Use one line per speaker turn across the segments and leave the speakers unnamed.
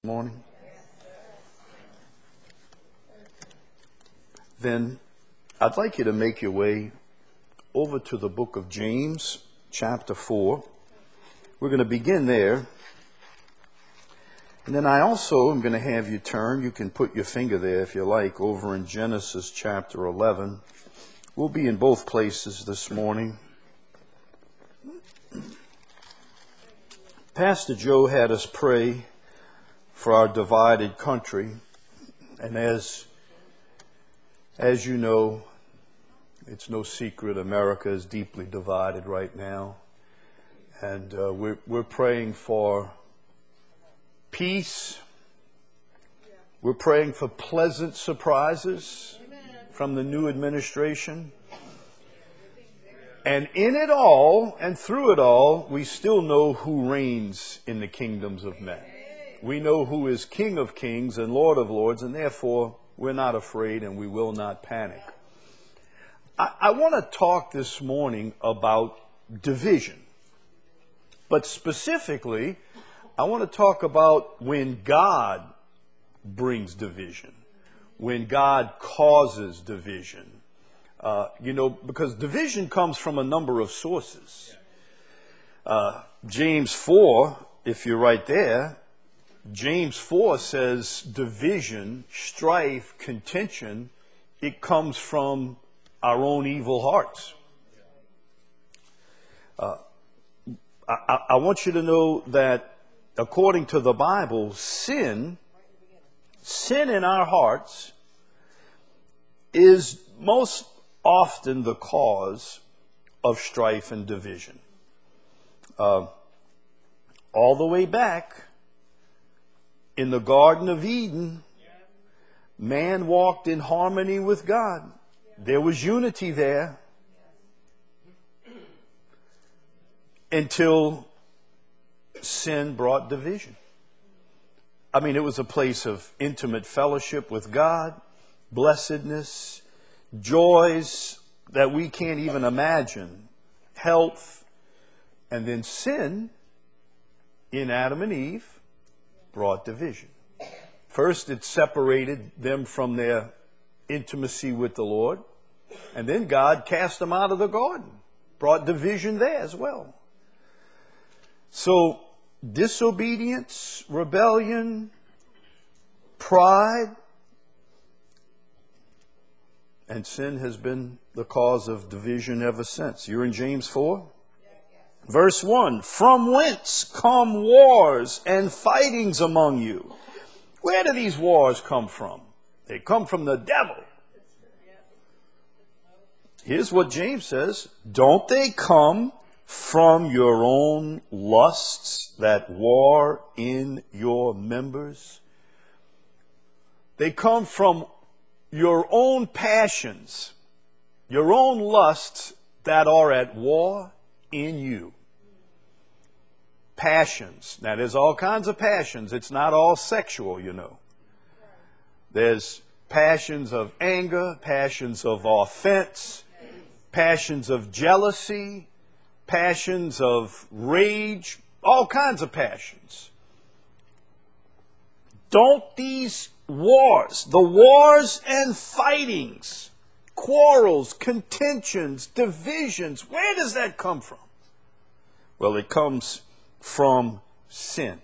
Morning. Then I'd like you to make your way over to the book of James, chapter 4. We're going to begin there. And then I also am going to have you turn, you can put your finger there if you like, over in Genesis chapter 11. We'll be in both places this morning. Pastor Joe had us pray for our divided country. And as you know, it's no secret America is deeply divided right now. And we're praying for peace. We're praying for pleasant surprises from the new administration. And in it all and through it all, we still know who reigns in the kingdoms of men. We know who is King of kings and Lord of lords, and therefore we're not afraid and we will not panic. I want to talk this morning about division. But specifically, I want to talk about when God brings division, when God causes division. Because division comes from a number of sources. James 4, if you're right there, James 4 says division, strife, contention, it comes from our own evil hearts. I want you to know that according to the Bible, sin in our hearts is most often the cause of strife and division. All the way back in the Garden of Eden, man walked in harmony with God. There was unity there until sin brought division. I mean, it was a place of intimate fellowship with God, blessedness, joys that we can't even imagine, health, and then sin in Adam and Eve brought division. First, it separated them from their intimacy with the Lord, and then God cast them out of the garden, brought division there as well. So, disobedience, rebellion, pride, and sin has been the cause of division ever since. You're in James 4? Verse 1, from whence come wars and fightings among you? Where do these wars come from? They come from the devil. Here's what James says. Don't they come from your own lusts that war in your members? They come from your own passions, your own lusts that are at war in you. Passions. Now, there's all kinds of passions. It's not all sexual, you know. There's passions of anger, passions of offense, passions of jealousy, passions of rage, all kinds of passions. Don't these wars, the wars and fightings, quarrels, contentions, divisions, where does that come from? Well, it comes from sin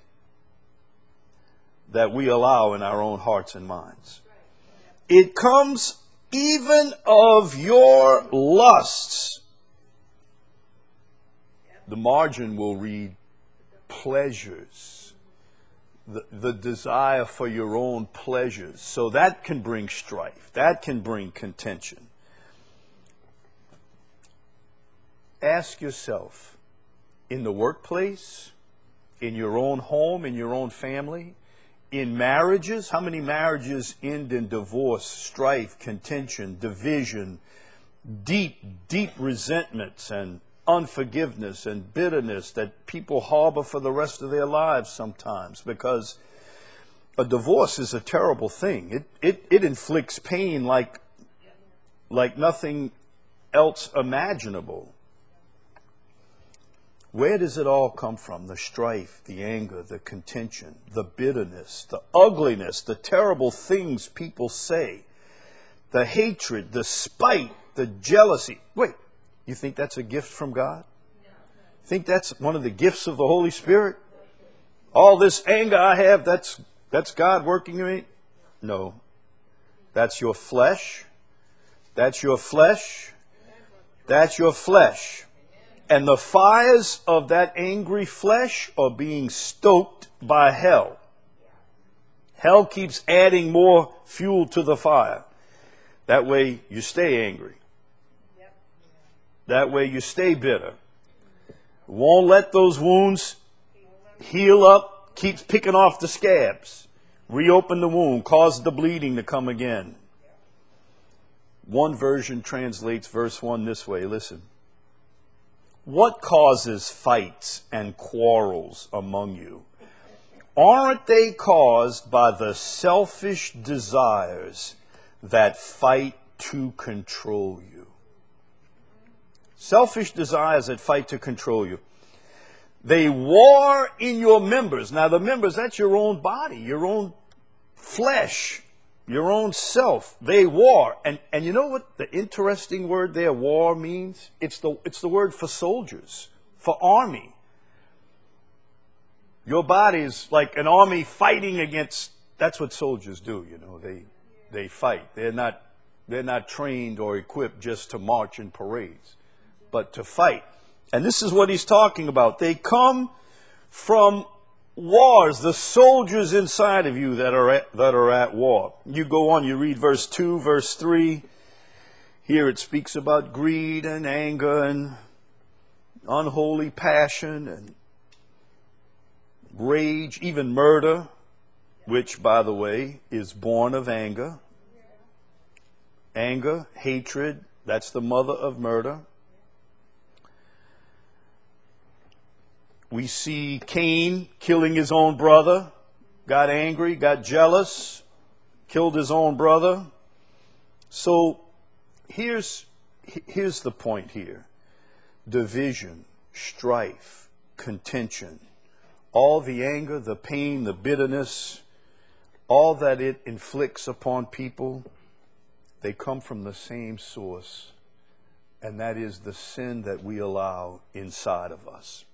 that we allow in our own hearts and minds. It comes even of your lusts. The margin will read pleasures, the desire for your own pleasures. So that can bring strife. That can bring contention. Ask yourself, in the workplace, in your own home, in your own family, in marriages, how many marriages end in divorce, strife, contention, division, deep resentments and unforgiveness and bitterness that people harbor for the rest of their lives sometimes, because a divorce is a terrible thing. It inflicts pain like nothing else imaginable. Where does it all come from? The strife, the anger, the contention, the bitterness, the ugliness, the terrible things people say, the hatred, the spite, the jealousy. Wait, you think that's a gift from God? Think that's one of the gifts of the Holy Spirit? All this anger I have, that's God working in me? No. That's your flesh. That's your flesh. That's your flesh. And the fires of that angry flesh are being stoked by hell. Hell keeps adding more fuel to the fire. That way you stay angry. That way you stay bitter. Won't let those wounds heal up, keeps picking off the scabs. Reopen the wound, cause the bleeding to come again. One version translates verse 1 this way. Listen. What causes fights and quarrels among you? Aren't they caused by the selfish desires that fight to control you? Selfish desires that fight to control you. They war in your members. Now the members, that's your own body, your own flesh, your own self. They war. And you know what the interesting word there, war, means? It's the word for soldiers, for army. Your body is like an army fighting against, that's what soldiers do, you know. They fight. They're not trained or equipped just to march in parades, but to fight. And this is what he's talking about. They come from wars, the soldiers inside of you that are at war. You go on, you read verse 2, verse 3. Here it speaks about greed and anger and unholy passion and rage, even murder, which, by the way, is born of anger. Anger, hatred, that's the mother of murder. We see Cain killing his own brother, got angry, got jealous, killed his own brother. So here's the point here. Division, strife, contention, all the anger, the pain, the bitterness, all that it inflicts upon people, they come from the same source, and that is the sin that we allow inside of us.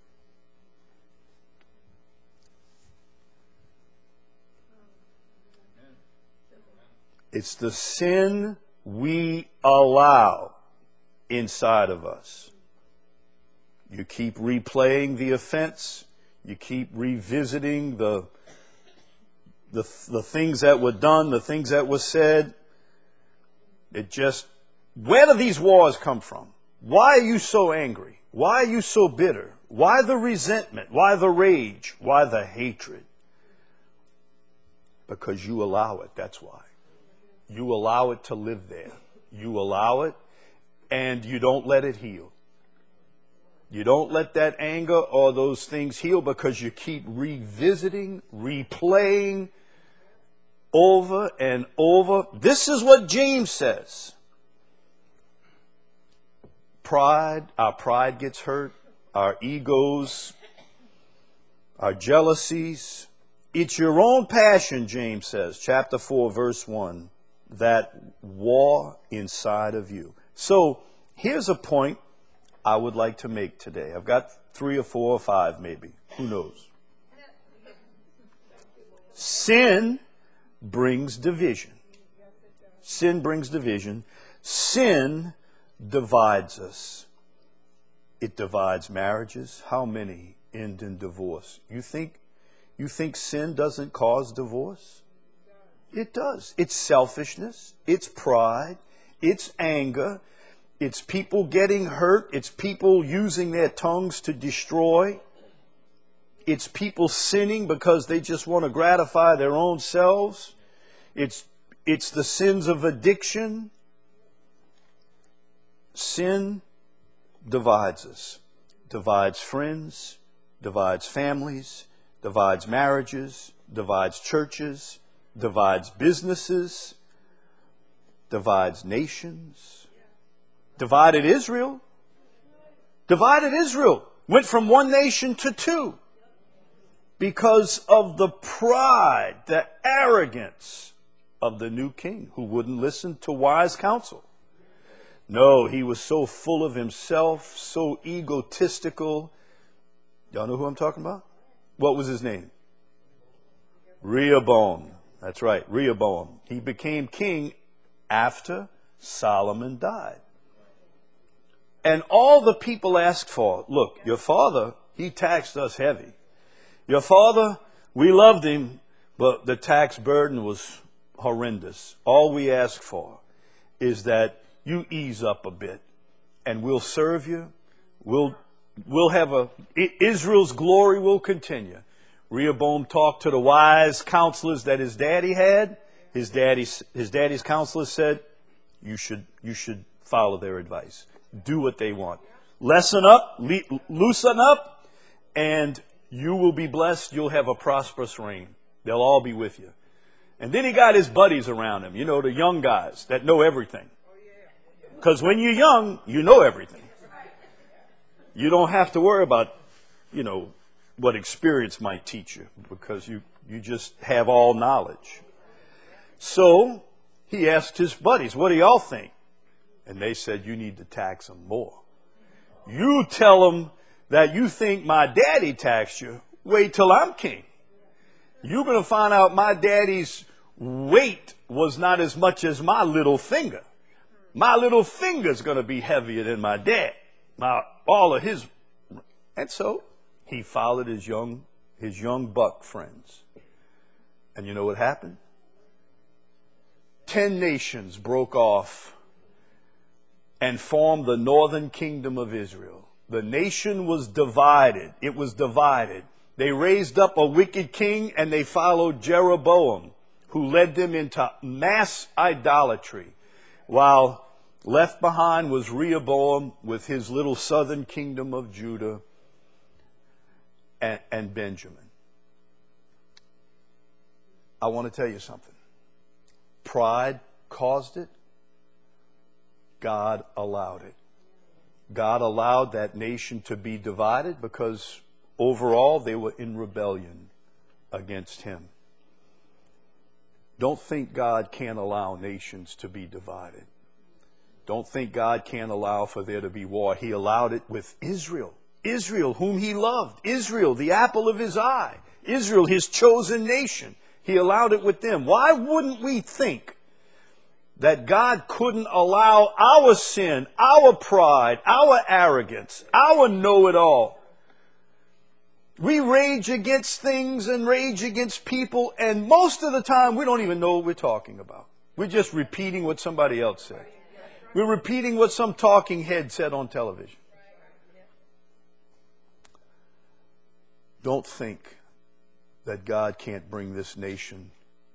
It's the sin we allow inside of us. You keep replaying the offense. You keep revisiting the things that were done, the things that were said. Where do these wars come from? Why are you so angry? Why are you so bitter? Why the resentment? Why the rage? Why the hatred? Because you allow it, that's why. You allow it to live there. You allow it, and you don't let it heal. You don't let that anger or those things heal because you keep revisiting, replaying over and over. This is what James says. Pride, our pride gets hurt, our egos, our jealousies. It's your own passion, James says, chapter 4, verse 1. That war inside of you. So here's a point I would like to make today. I've got 3 or 4 or 5 maybe. Who knows? Sin brings division. Sin brings division. Sin divides us. It divides marriages. How many end in divorce? You think sin doesn't cause divorce? It does. It's selfishness. It's pride. It's anger. It's people getting hurt. It's people using their tongues to destroy. It's people sinning because they just want to gratify their own selves. It's the sins of addiction. Sin divides us. Divides friends. Divides families. Divides marriages. Divides churches. Divides businesses, divides nations, divided Israel. Divided Israel. Went from one nation to two because of the pride, the arrogance of the new king who wouldn't listen to wise counsel. No, he was so full of himself, so egotistical. Y'all know who I'm talking about? What was his name? Rehoboam. That's right, Rehoboam. He became king after Solomon died. And all the people asked for, look, your father, he taxed us heavy. Your father, we loved him, but the tax burden was horrendous. All we ask for is that you ease up a bit and we'll serve you. We'll have Israel's glory will continue. Rehoboam talked to the wise counselors that his daddy had. His daddy's counselors said, you should follow their advice. Do what they want. Loosen up, and you will be blessed. You'll have a prosperous reign. They'll all be with you. And then he got his buddies around him, the young guys that know everything. Because when you're young, you know everything. You don't have to worry about, what experience might teach you, because you just have all knowledge. So he asked his buddies, what do y'all think? And they said, you need to tax them more. You tell them that you think my daddy taxed you. Wait till I'm king. You're going to find out my daddy's weight was not as much as my little finger. My little finger's going to be heavier than my dad. All of his. And so he followed his young buck friends. And you know what happened? 10 nations broke off and formed the northern kingdom of Israel. The nation was divided. It was divided. They raised up a wicked king and they followed Jeroboam, who led them into mass idolatry, while left behind was Rehoboam with his little southern kingdom of Judah and Benjamin. I want to tell you something. Pride caused it. God allowed it. God allowed that nation to be divided because overall they were in rebellion against him. Don't think God can't allow nations to be divided. Don't think God can't allow for there to be war. He allowed it with Israel. Israel, whom he loved. Israel, the apple of his eye. Israel, his chosen nation. He allowed it with them. Why wouldn't we think that God couldn't allow our sin, our pride, our arrogance, our know-it-all? We rage against things and rage against people, and most of the time we don't even know what we're talking about. We're just repeating what somebody else said. We're repeating what some talking head said on television. Don't think that God can't bring this nation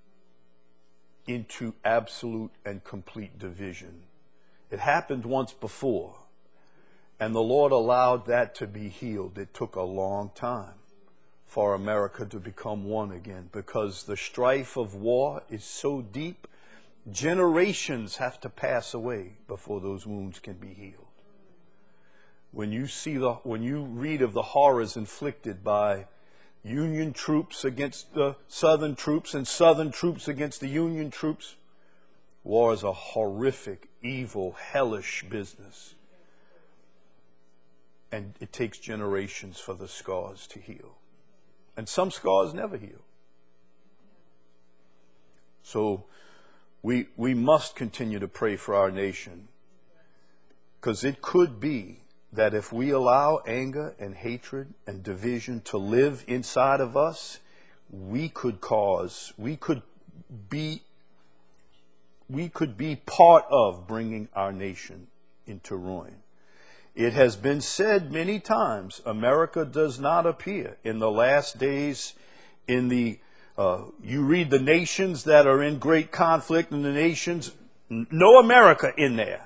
into absolute and complete division. It happened once before, and the Lord allowed that to be healed. It took a long time for America to become one again, because the strife of war is so deep, generations have to pass away before those wounds can be healed. When you read of the horrors inflicted by Union troops against the Southern troops and Southern troops against the Union troops, war is a horrific, evil, hellish business. And it takes generations for the scars to heal. And some scars never heal. So we must continue to pray for our nation, because it could be that if we allow anger and hatred and division to live inside of us, we could be part of bringing our nation into ruin. It has been said many times, America does not appear in the last days you read the nations that are in great conflict, and the nations, no America in there.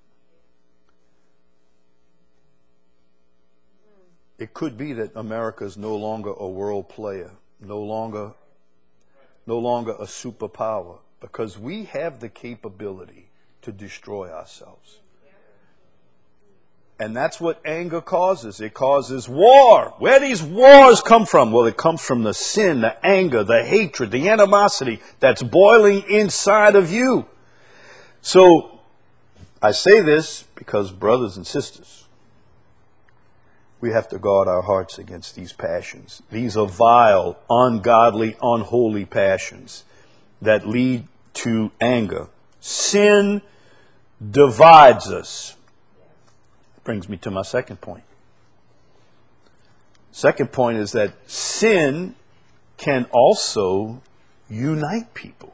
It could be that America is no longer a world player, no longer a superpower, because we have the capability to destroy ourselves. And that's what anger causes. It causes war. Where do these wars come from? Well, it comes from the sin, the anger, the hatred, the animosity that's boiling inside of you. So, I say this because, brothers and sisters, we have to guard our hearts against these passions. These are vile, ungodly, unholy passions that lead to anger. Sin divides us. Brings me to my second point. Second point is that sin can also unite people.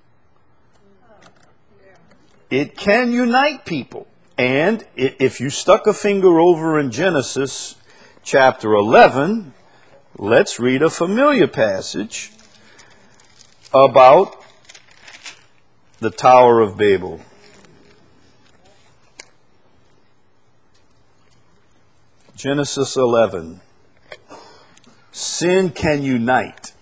It can unite people. And if you stuck a finger over in Genesis chapter 11, let's read a familiar passage about the Tower of Babel. Genesis 11. Sin can unite.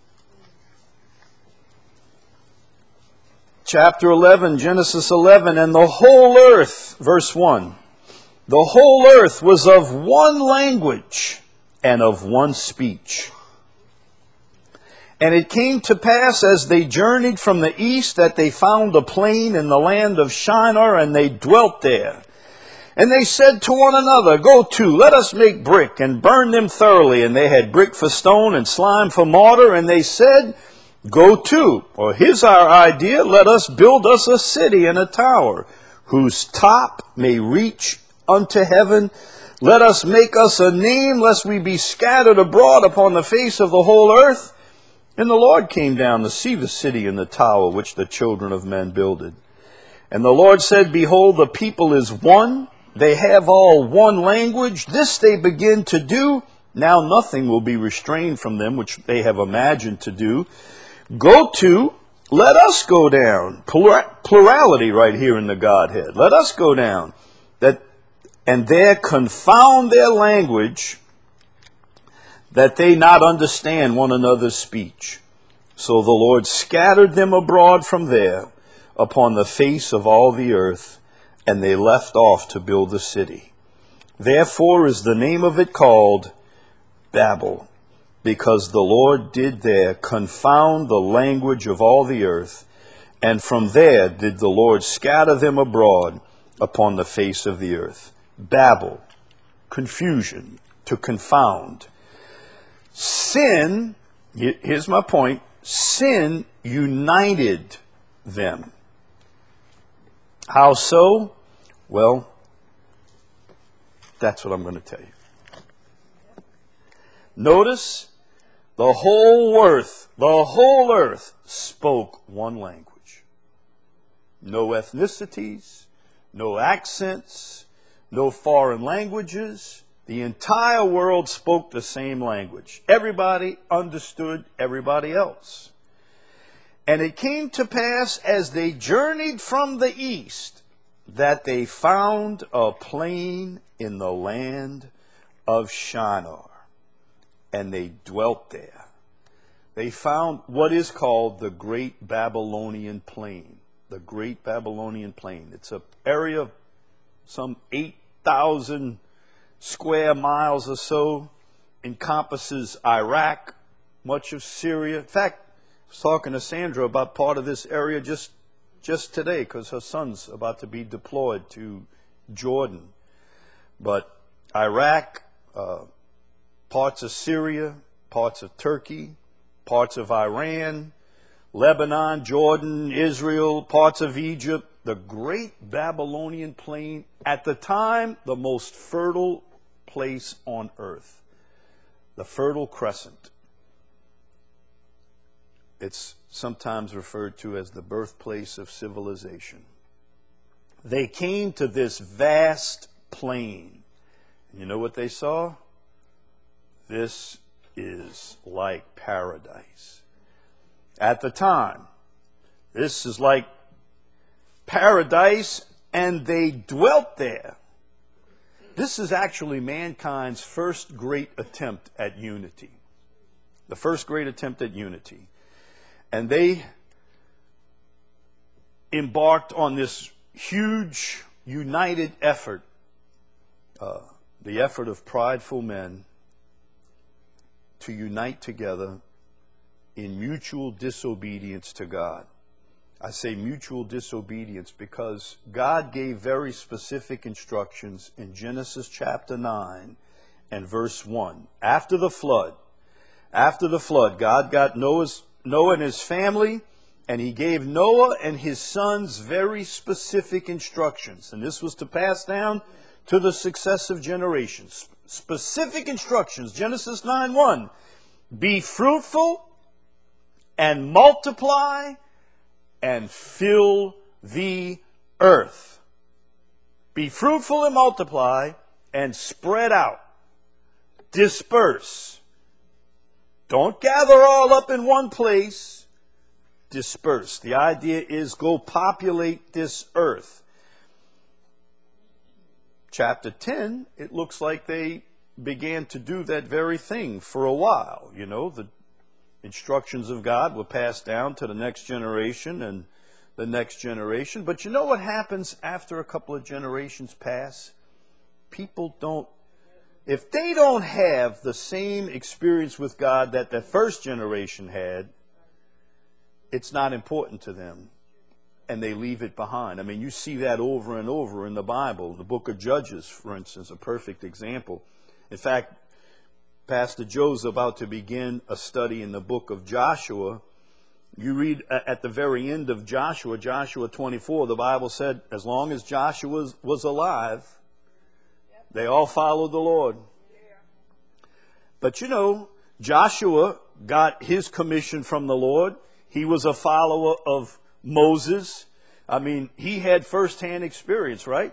Chapter 11, Genesis 11, and the whole earth, verse 1, the whole earth was of one language and of one speech. And it came to pass as they journeyed from the east that they found a plain in the land of Shinar, and they dwelt there. And they said to one another, Go to, let us make brick, and burn them thoroughly. And they had brick for stone, and slime for mortar. And they said, Go to, or here's our idea, let us build us a city and a tower, whose top may reach unto heaven. Let us make us a name, lest we be scattered abroad upon the face of the whole earth. And the Lord came down to see the city and the tower which the children of men builded. And the Lord said, Behold, the people is one. They have all one language. This they begin to do. Now nothing will be restrained from them, which they have imagined to do. Go to, let us go down. Plurality right here in the Godhead. Let us go down. And there confound their language, that they not understand one another's speech. So the Lord scattered them abroad from there upon the face of all the earth, and they left off to build the city. Therefore is the name of it called Babel, because the Lord did there confound the language of all the earth, and from there did the Lord scatter them abroad upon the face of the earth. Babel, confusion, to confound. Sin, here's my point, sin united them. How so? Well, that's what I'm going to tell you. Notice, the whole earth spoke one language. No ethnicities, no accents, no foreign languages. The entire world spoke the same language. Everybody understood everybody else. And it came to pass as they journeyed from the east that they found a plain in the land of Shinar, and they dwelt there. They found what is called the Great Babylonian Plain. The Great Babylonian Plain. It's an area of some 8,000 square miles or so, encompasses Iraq, much of Syria. In fact, I was talking to Sandra about part of this area just today, because her son's about to be deployed to Jordan. But Iraq, parts of Syria, parts of Turkey, parts of Iran, Lebanon, Jordan, Israel, parts of Egypt, the Great Babylonian Plain, at the time, the most fertile place on earth, the Fertile Crescent. It's sometimes referred to as the birthplace of civilization. They came to this vast plain. You know what they saw? This is like paradise. At the time, this is like paradise, and they dwelt there. This is actually mankind's first great attempt at unity. The first great attempt at unity. And they embarked on this huge, united effort the effort of prideful men to unite together in mutual disobedience to God. I say mutual disobedience because God gave very specific instructions in Genesis chapter 9 and verse 1. After the flood, God got Noah and his family, and he gave Noah and his sons very specific instructions. And this was to pass down to the successive generations. Specific instructions. Genesis 9:1. Be fruitful and multiply and fill the earth. Be fruitful and multiply and spread out. Disperse. Don't gather all up in one place. Disperse. The idea is go populate this earth. Chapter 10, it looks like they began to do that very thing for a while. You know, the instructions of God were passed down to the next generation and the next generation. But you know what happens after a couple of generations pass? People don't, if they don't have the same experience with God that the first generation had, it's not important to them, and they leave it behind. I mean, you see that over and over in the Bible. The book of Judges, for instance, a perfect example. In fact, Pastor Joe's about to begin a study in the book of Joshua. You read at the very end of Joshua, Joshua 24, the Bible said, as long as Joshua was alive, they all followed the Lord. But you know, Joshua got his commission from the Lord. He was a follower of Moses. I mean, he had firsthand experience, right?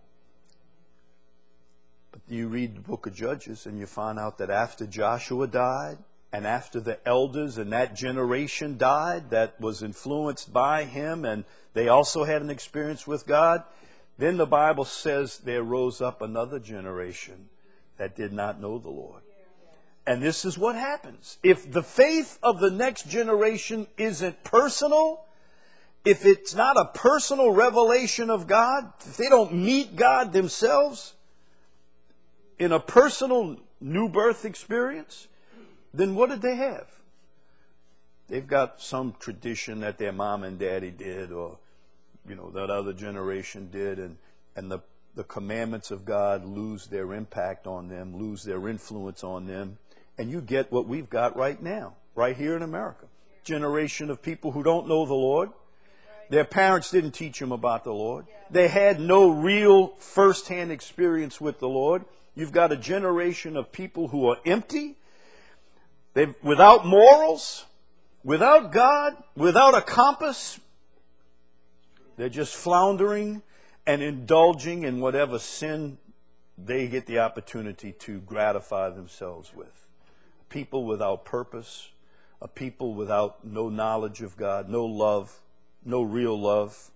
But you read the book of Judges and you find out that after Joshua died and after the elders in that generation died that was influenced by him and they also had an experience with God, then the Bible says there rose up another generation that did not know the Lord. And this is what happens. If the faith of the next generation isn't personal, if it's not a personal revelation of God, if they don't meet God themselves in a personal new birth experience, then what did they have? They've got some tradition that their mom and daddy did, or, you know, that other generation did, and the commandments of God lose their impact on them, lose their influence on them. And you get what we've got right now, right here in America. Generation of people who don't know the Lord. Their parents didn't teach them about the Lord. They had no real first-hand experience with the Lord. You've got a generation of people who are empty. They've without morals, without God, without a compass. They're just floundering and indulging in whatever sin they get the opportunity to gratify themselves with. People without purpose, a people without no knowledge of God, no love, no real love.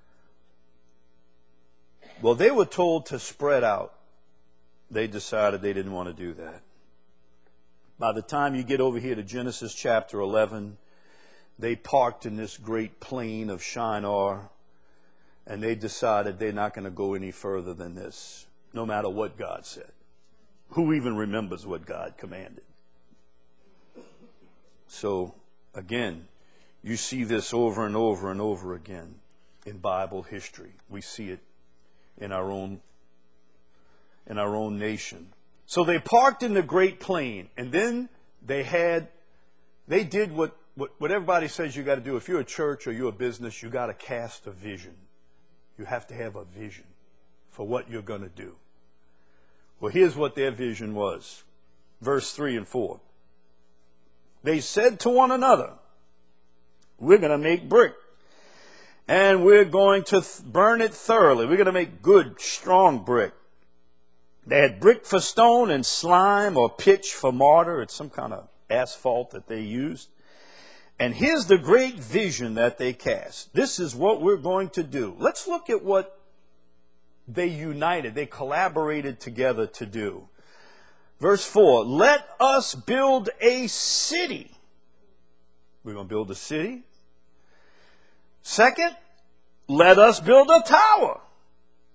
Well, they were told to spread out. They decided they didn't want to do that. By the time you get over here to Genesis chapter 11, they parked in this great plain of Shinar, and they decided they're not going to go any further than this, no matter what God said. Who even remembers what God commanded? So, again, you see this over and over and over again in Bible history. We see it in our own nation. So they parked in the Great Plain, and then they did what everybody says you got to do. If you're a church or you're a business, you got to cast a vision. You have to have a vision for what you're going to do. Well, here's what their vision was. Verse 3 and 4. They said to one another, we're going to make brick, and we're going to burn it thoroughly. We're going to make good, strong brick. They had brick for stone and slime or pitch for mortar. It's some kind of asphalt that they used. And here's the great vision that they cast. This is what we're going to do. Let's look at what they united, they collaborated together to do. Verse 4, let us build a city. We're going to build a city. Second, let us build a tower.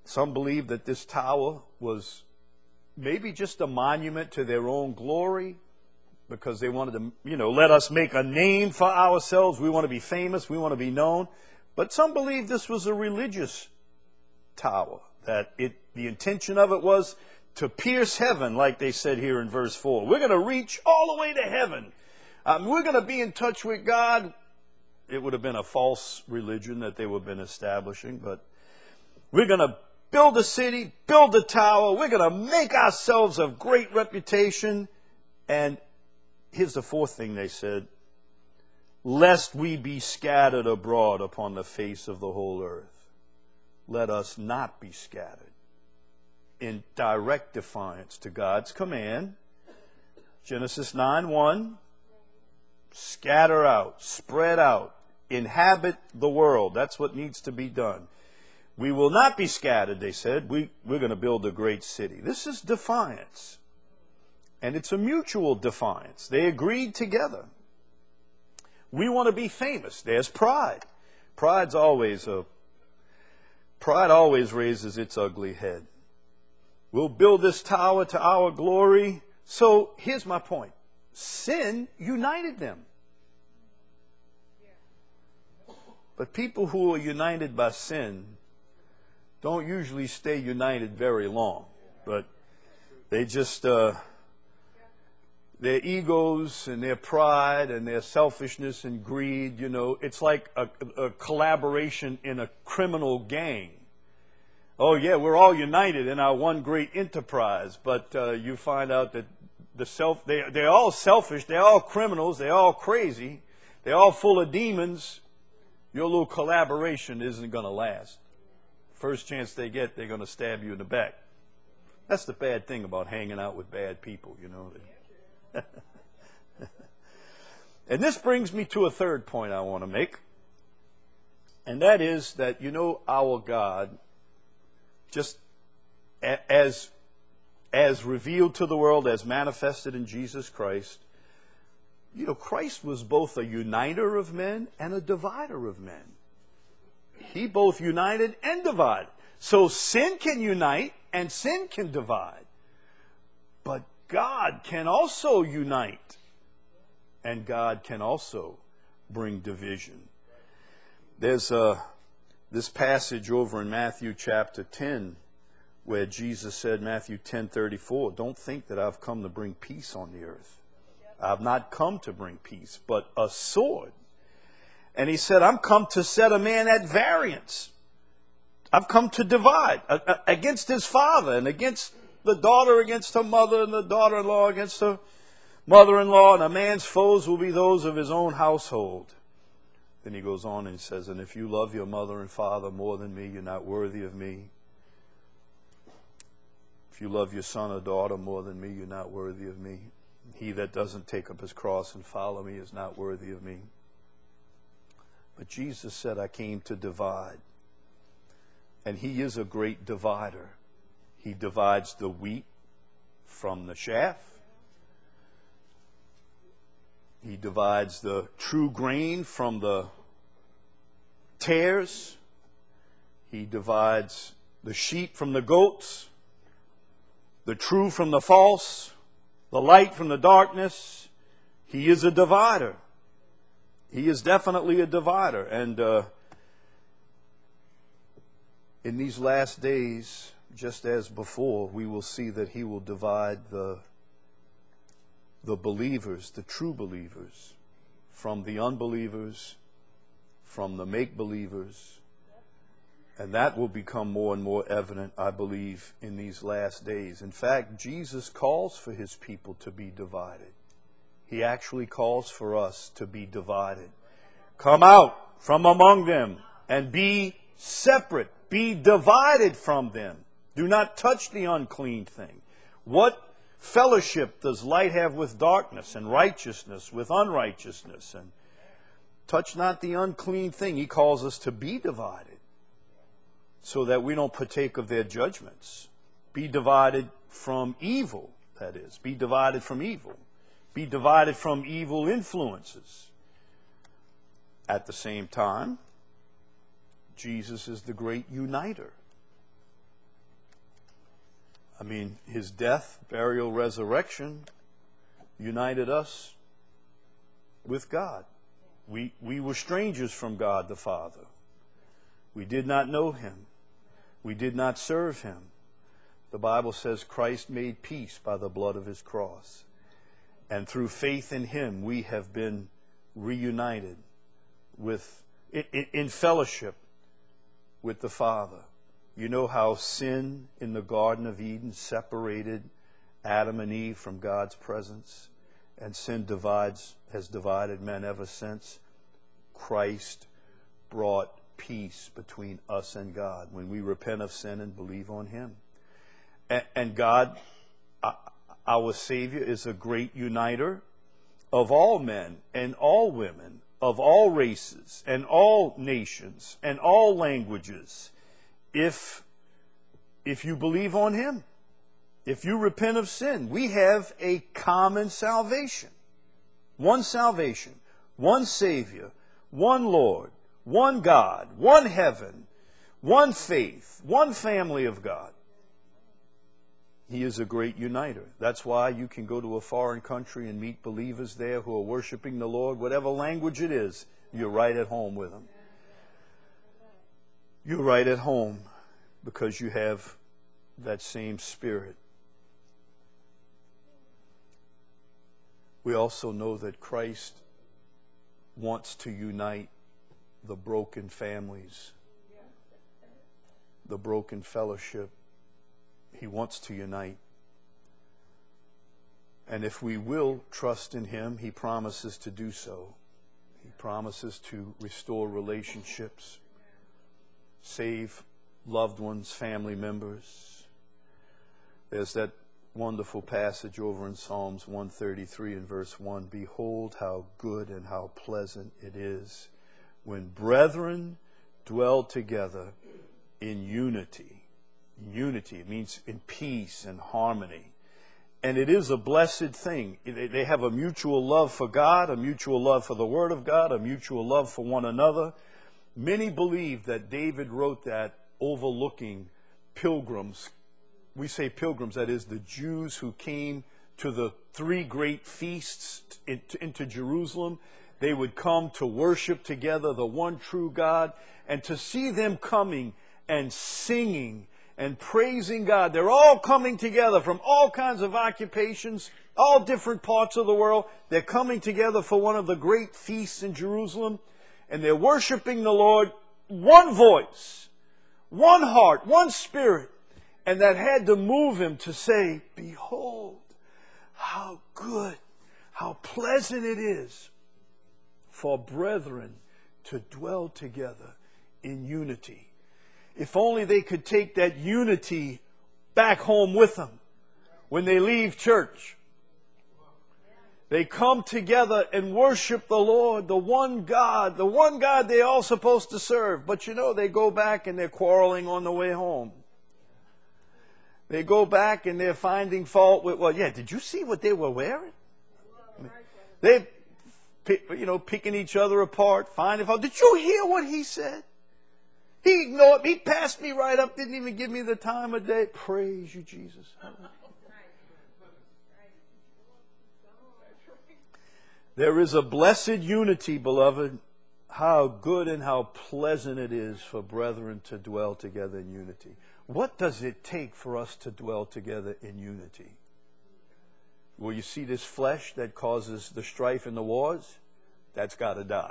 Some believe that this tower was maybe just a monument to their own glory, because they wanted to, let us make a name for ourselves. We want to be famous. We want to be known. But some believe this was a religious tower, that the intention of it was to pierce heaven, like they said here in verse 4. We're going to reach all the way to heaven. We're going to be in touch with God. It would have been a false religion that they would have been establishing, but we're going to build a city, build a tower. We're going to make ourselves of great reputation. And here's the fourth thing they said: lest we be scattered abroad upon the face of the whole earth. Let us not be scattered. In direct defiance to God's command, Genesis 9:1, scatter out, spread out, inhabit the world. That's what needs to be done. We will not be scattered, they said. We're going to build a great city. This is defiance. And it's a mutual defiance. They agreed together. We want to be famous. There's pride. Pride always raises its ugly head. We'll build this tower to our glory. So here's my point. Sin united them. But people who are united by sin don't usually stay united very long. But they just, their egos and their pride and their selfishness and greed, it's like a collaboration in a criminal gang. Oh yeah, we're all united in our one great enterprise, but you find out that they're all selfish, they're all criminals, they're all crazy, they're all full of demons. Your little collaboration isn't going to last. First chance they get, they're going to stab you in the back. That's the bad thing about hanging out with bad people, And this brings me to a third point I want to make. And that is that, our God, just as revealed to the world, as manifested in Jesus Christ, Christ was both a uniter of men and a divider of men. He both united and divided. So sin can unite and sin can divide. But God can also unite, and God can also bring division. There's this passage over in Matthew chapter 10 where Jesus said, Matthew 10:34, don't think that I've come to bring peace on the earth. I've not come to bring peace, but a sword. And he said, I'm come to set a man at variance. I've come to divide against his father, and against the daughter against her mother, and the daughter-in-law against her mother-in-law, and a man's foes will be those of his own household. Then he goes on and says, and if you love your mother and father more than me, you're not worthy of me. If you love your son or daughter more than me, you're not worthy of me. He that doesn't take up his cross and follow me is not worthy of me. But Jesus said, I came to divide. And he is a great divider. He divides the wheat from the chaff. He divides the true grain from the tares. He divides the sheep from the goats, the true from the false, the light from the darkness. He is a divider. He is definitely a divider. And in these last days, just as before, we will see that he will divide the believers, the true believers, from the unbelievers, from the make-believers. And that will become more and more evident, I believe, in these last days. In fact, Jesus calls for his people to be divided. He actually calls for us to be divided. Come out from among them and be separate. Be divided from them. Do not touch the unclean thing. What fellowship does light have with darkness, and righteousness with unrighteousness? And touch not the unclean thing. He calls us to be divided so that we don't partake of their judgments. Be divided from evil, that is. Be divided from evil. Be divided from evil influences. At the same time, Jesus is the great uniter. I mean, his death, burial, resurrection united us with God. We were strangers from God the Father. We did not know him. We did not serve him. The Bible says Christ made peace by the blood of his cross. And through faith in him, we have been reunited in fellowship with the Father. You know how sin in the Garden of Eden separated Adam and Eve from God's presence, and sin has divided men ever since. Christ brought peace between us and God when we repent of sin and believe on him. And God, our Savior, is a great uniter of all men and all women, of all races and all nations and all languages. If you believe on him, if you repent of sin, we have a common salvation. One salvation, one Savior, one Lord, one God, one heaven, one faith, one family of God. He is a great uniter. That's why you can go to a foreign country and meet believers there who are worshiping the Lord, whatever language it is, you're right at home with them. You're right at home because you have that same spirit. We also know that Christ wants to unite the broken families, the broken fellowship. He wants to unite. And if we will trust in him, he promises to do so. He promises to restore relationships, save loved ones, family members. There's that wonderful passage over in Psalms 133 and verse 1. Behold how good and how pleasant it is when brethren dwell together in unity. Unity, it means in peace and harmony. And it is a blessed thing. They have a mutual love for God, a mutual love for the Word of God, a mutual love for one another. Many believe that David wrote that overlooking pilgrims. We say pilgrims, that is the Jews who came to the three great feasts into Jerusalem. They would come to worship together the one true God, and to see them coming and singing and praising God. They're all coming together from all kinds of occupations, all different parts of the world. They're coming together for one of the great feasts in Jerusalem, and they're worshiping the Lord, one voice, one heart, one spirit. And that had to move him to say, behold, how good, how pleasant it is for brethren to dwell together in unity. If only they could take that unity back home with them when they leave church. They come together and worship the Lord, the one God they're all supposed to serve. But you know, they go back and they're quarreling on the way home. They go back and they're finding fault with, well, yeah, did you see what they were wearing? They're, picking each other apart, finding fault. Did you hear what he said? He ignored me, passed me right up, didn't even give me the time of day. Praise you, Jesus. There is a blessed unity, beloved. How good and how pleasant it is for brethren to dwell together in unity. What does it take for us to dwell together in unity? Well, you see this flesh that causes the strife and the wars? That's got to die.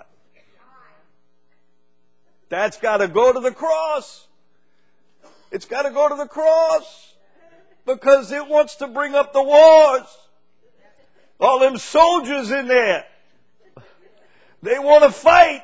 That's got to go to the cross. It's got to go to the cross because it wants to bring up the wars. All them soldiers in there, they want to fight.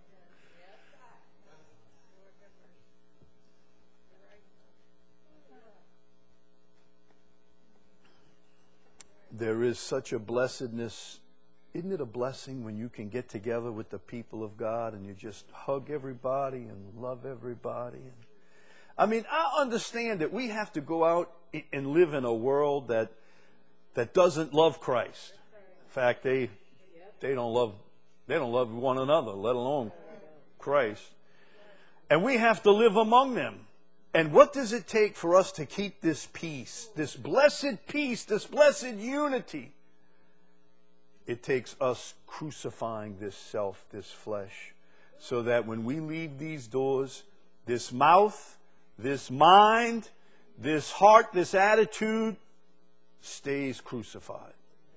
There is such a blessedness. Isn't it a blessing when you can get together with the people of God and you just hug everybody and love everybody? I mean, I understand that we have to go out and live in a world that doesn't love Christ. In fact, they don't love one another, let alone Christ. And we have to live among them. And what does it take for us to keep this peace, this blessed unity? It takes us crucifying this self, this flesh, so that when we leave these doors, this mouth, this mind, this heart, this attitude stays crucified.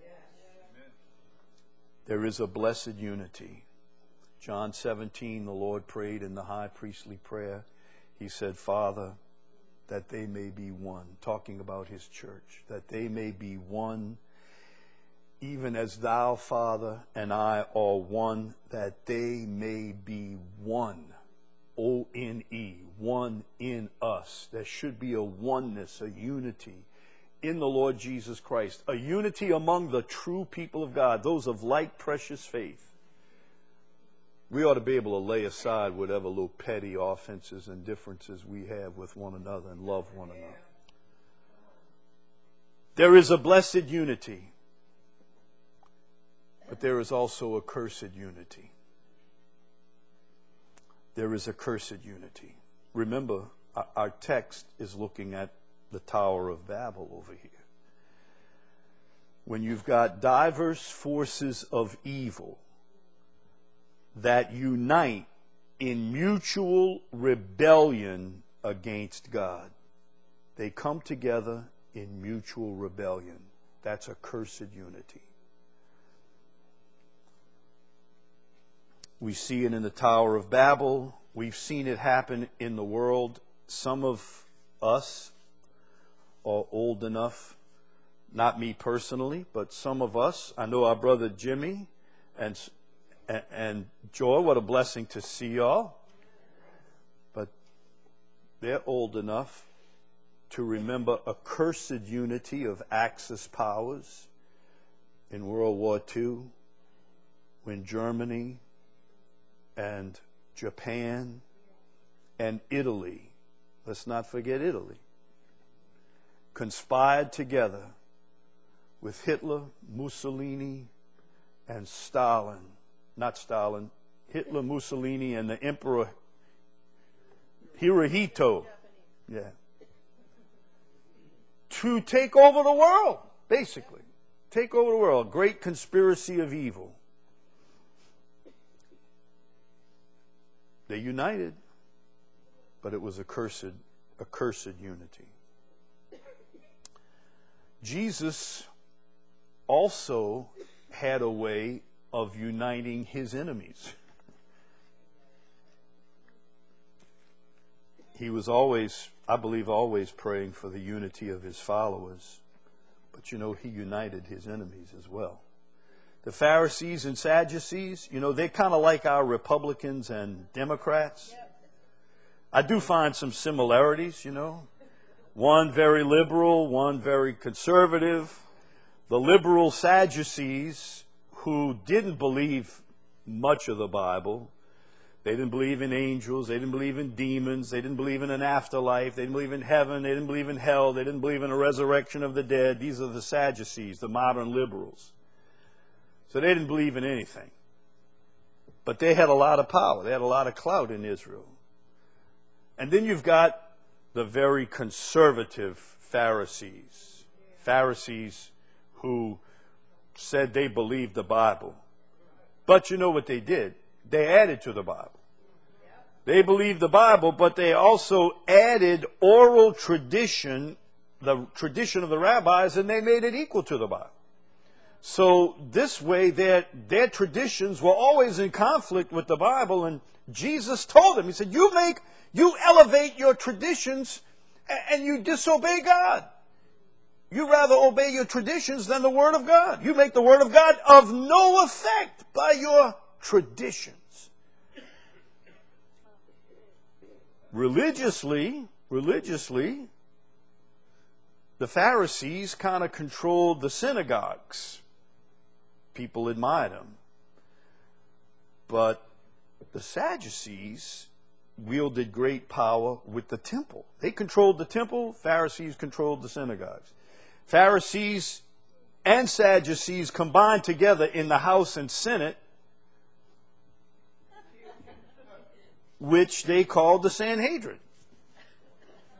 There is a blessed unity. John 17, the Lord prayed in the high priestly prayer. He said, Father, that they may be one, talking about his church, that they may be one, even as thou, Father, and I are one, that they may be one. O-N-E, one in us. There should be a oneness, a unity in the Lord Jesus Christ, a unity among the true people of God, those of like precious faith. We ought to be able to lay aside whatever little petty offenses and differences we have with one another and love one another. There is a blessed unity, but there is also a cursed unity. There is a cursed unity. Remember, our text is looking at the Tower of Babel over here. When you've got diverse forces of evil that unite in mutual rebellion against God, they come together in mutual rebellion. That's a cursed unity. We see it in the Tower of Babel. We've seen it happen in the world. Some of us are old enough, not me personally, but some of us. I know our brother Jimmy and Joy, what a blessing to see y'all. But they're old enough to remember a cursed unity of Axis powers in World War II, when Germany and Japan and Italy, let's not forget Italy, conspired together with Hitler, Mussolini, and Stalin. Not Stalin, Hitler, Mussolini, and the Emperor Hirohito. Yeah. To take over the world, basically. Take over the world. Great conspiracy of evil. They united, but it was a cursed unity. Jesus also had a way of uniting his enemies. He was always, I believe, always praying for the unity of his followers. But you know, he united his enemies as well. The Pharisees and Sadducees, you know, they're kind of like our Republicans and Democrats. I do find some similarities, you know. One very liberal, one very conservative. The liberal Sadducees, who didn't believe much of the Bible, they didn't believe in angels, they didn't believe in demons, they didn't believe in an afterlife, they didn't believe in heaven, they didn't believe in hell, they didn't believe in a resurrection of the dead. These are the Sadducees, the modern liberals. So they didn't believe in anything. But they had a lot of power. They had a lot of clout in Israel. And then you've got the very conservative Pharisees. Pharisees who said they believed the Bible. But you know what they did? They added to the Bible. They believed the Bible, but they also added oral tradition, the tradition of the rabbis, and they made it equal to the Bible. So this way, their traditions were always in conflict with the Bible, and Jesus told them, he said, you elevate your traditions and you disobey God. You rather obey your traditions than the Word of God. You make the Word of God of no effect by your traditions. Religiously, the Pharisees kind of controlled the synagogues. People admired them. But the Sadducees wielded great power with the temple. They controlled the temple. Pharisees controlled the synagogues. Pharisees and Sadducees combined together in the House and Senate, which they called the Sanhedrin.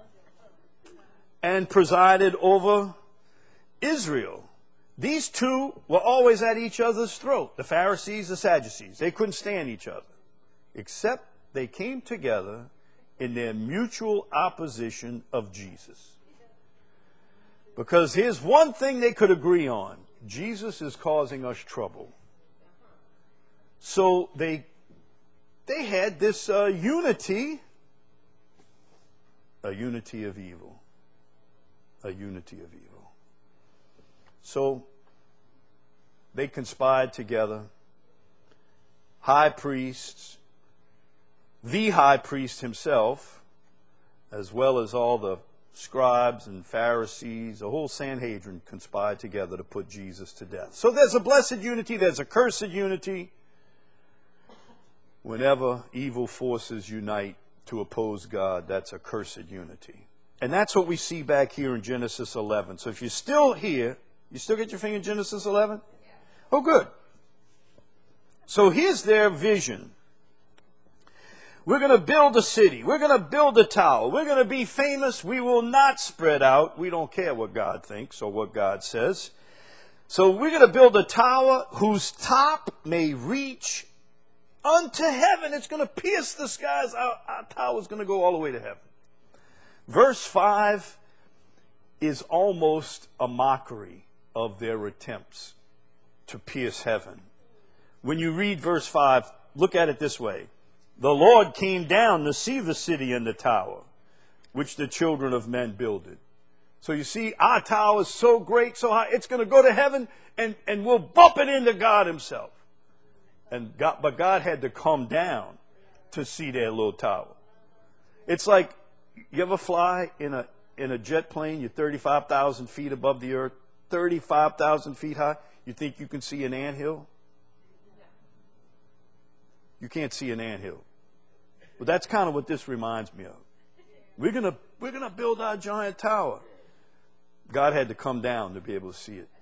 and presided over Israel. These two were always at each other's throat, the Pharisees, the Sadducees. They couldn't stand each other, except they came together in their mutual opposition of Jesus. Because here's one thing they could agree on: Jesus is causing us trouble. So they had this unity, a unity of evil. A unity of evil. So they conspired together. High priests, the high priest himself, as well as all the scribes and Pharisees, the whole Sanhedrin conspired together to put Jesus to death. So there's a blessed unity, there's a cursed unity. Whenever evil forces unite to oppose God, that's a cursed unity. And that's what we see back here in Genesis 11. So if you're still here, you still get your finger in Genesis 11? Oh, good. So here's their vision. We're going to build a city. We're going to build a tower. We're going to be famous. We will not spread out. We don't care what God thinks or what God says. So we're going to build a tower whose top may reach unto heaven. It's going to pierce the skies. Our tower is going to go all the way to heaven. Verse 5 is almost a mockery of their attempts to pierce heaven. When you read verse 5, look at it this way. The Lord came down to see the city and the tower, which the children of men builded. So you see, our tower is so great, so high, it's going to go to heaven, and we'll bump it into God himself. But God had to come down to see their little tower. It's like, you ever fly in a jet plane? You're 35,000 feet above the earth, 35,000 feet high. You think you can see an anthill? You can't see an anthill. But that's kind of what this reminds me of. We're gonna build our giant tower. God had to come down to be able to see it.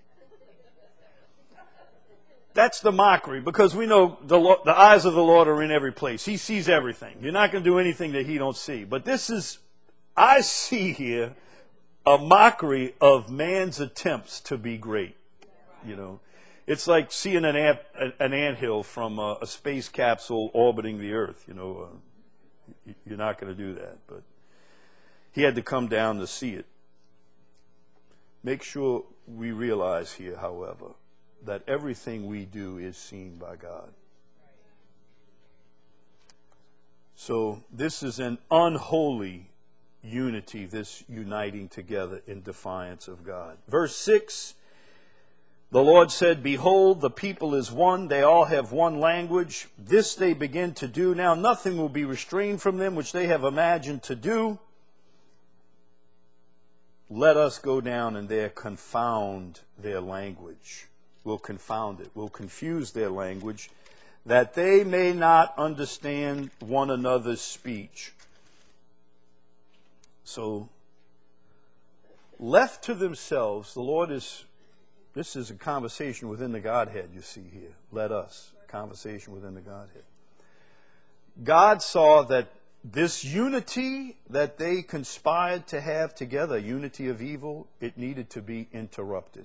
That's the mockery, because we know the eyes of the Lord are in every place. He sees everything. You're not going to do anything that he don't see. But I see here a mockery of man's attempts to be great. You know, it's like seeing an anthill from a space capsule orbiting the Earth. You know, you're not going to do that. But he had to come down to see it. Make sure we realize here, however, that everything we do is seen by God. So this is an unholy unity, this uniting together in defiance of God. Verse 6, the Lord said, behold, the people is one. They all have one language. This they begin to do. Now nothing will be restrained from them which they have imagined to do. Let us go down and there confound their language. We'll confound it. We'll confuse their language, that they may not understand one another's speech. So, left to themselves, the Lord this is a conversation within the Godhead, you see here. Let us, conversation within the Godhead. God saw that this unity that they conspired to have together, unity of evil, it needed to be interrupted.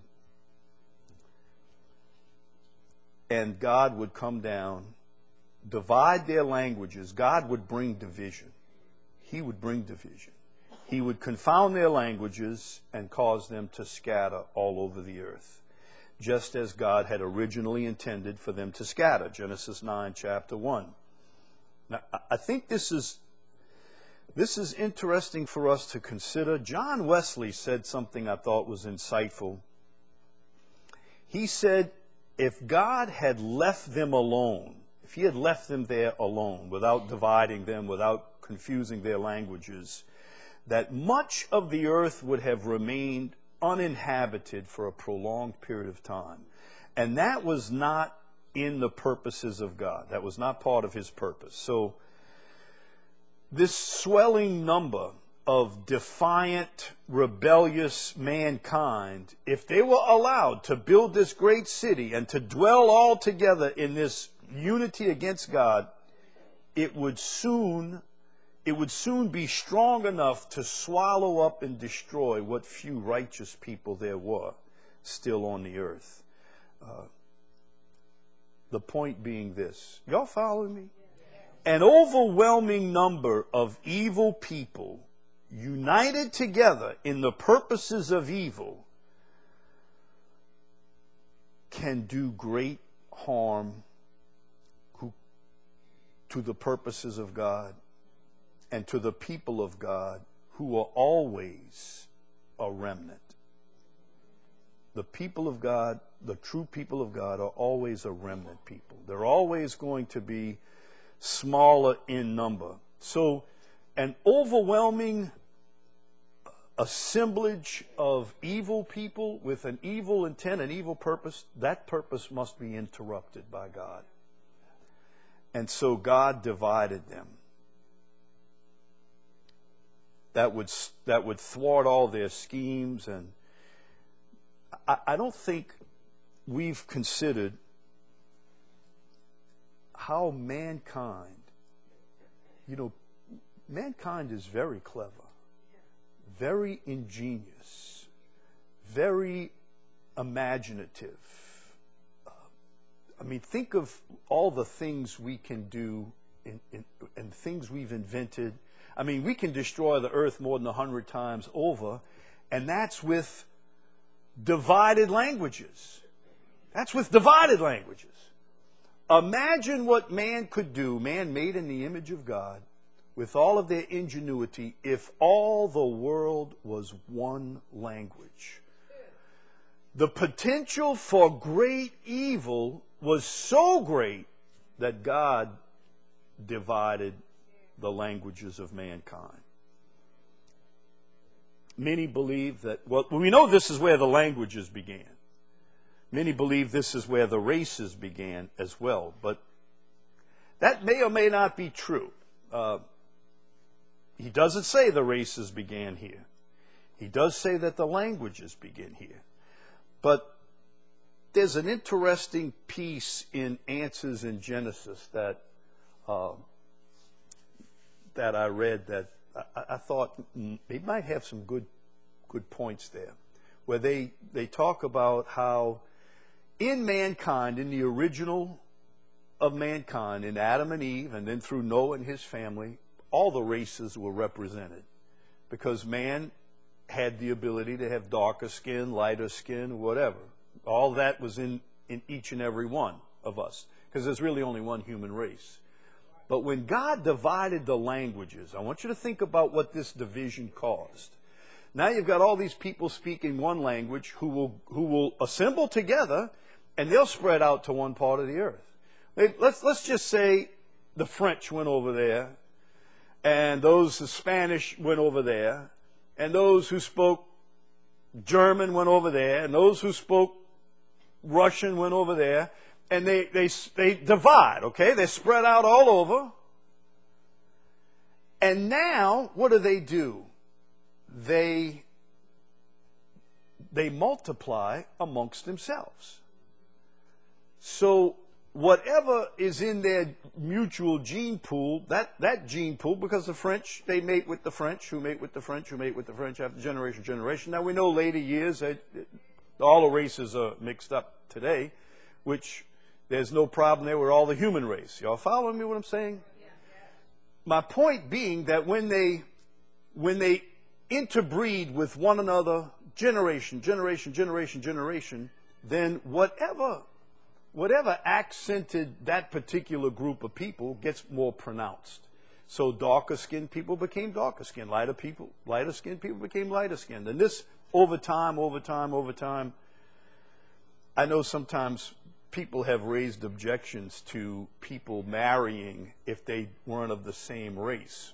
And God would come down, divide their languages. God would bring division. He would bring division. He would confound their languages and cause them to scatter all over the earth, just as God had originally intended for them to scatter. Genesis 9, chapter 1. Now, I think this is interesting for us to consider. John Wesley said something I thought was insightful. He said, if God had left them alone, if he had left them there alone, without dividing them, without confusing their languages, that much of the earth would have remained uninhabited for a prolonged period of time. And that was not in the purposes of God. That was not part of his purpose. So this swelling number of defiant, rebellious mankind, if they were allowed to build this great city and to dwell all together in this unity against God, it would soon it would soon be strong enough to swallow up and destroy what few righteous people there were still on the earth. The point being this. Y'all following me? An overwhelming number of evil people united together in the purposes of evil can do great harm to the purposes of God and to the people of God, who are always a remnant. The people of God, the true people of God, are always a remnant people. They're always going to be smaller in number. So an overwhelming assemblage of evil people with an evil intent, an evil purpose, that purpose must be interrupted by God. And so God divided them. That would thwart all their schemes. And I don't think we've considered how mankind, mankind is very clever, very ingenious, very imaginative. Think of all the things we can do and things we've invented. We can destroy the earth more than 100 times over, and that's with divided languages. That's with divided languages. Imagine what man could do, man made in the image of God, with all of their ingenuity, if all the world was one language. The potential for great evil was so great that God divided the languages of mankind. Many believe that, we know this is where the languages began. Many believe this is where the races began as well, but that may or may not be true. He doesn't say the races began here. He does say that the languages begin here. But there's an interesting piece in Answers in Genesis that I read that I thought they might have some good points there, where they talk about how in mankind, in the original of mankind, in Adam and Eve, and then through Noah and his family, all the races were represented, because man had the ability to have darker skin, lighter skin, whatever. All that was in each and every one of us, because there's really only one human race. But when God divided the languages, I want you to think about what this division caused. Now you've got all these people speaking one language who will assemble together, and they'll spread out to one part of the earth. Let's just say the French went over there, and those the Spanish went over there, and those who spoke German went over there, and those who spoke Russian went over there, and they divide, okay? They're spread out all over. And now, what do? They multiply amongst themselves. So whatever is in their mutual gene pool, that gene pool, because the French, they mate with the French, who mate with the French, who mate with the French after generation. Now we know later years that all the races are mixed up today, which there's no problem there with all the human race. Y'all following me what I'm saying? My point being that when they interbreed with one another, generation, then whatever accented that particular group of people gets more pronounced. So darker skinned people became darker skinned, lighter skinned people became lighter skinned. And this over time, I know sometimes people have raised objections to people marrying if they weren't of the same race.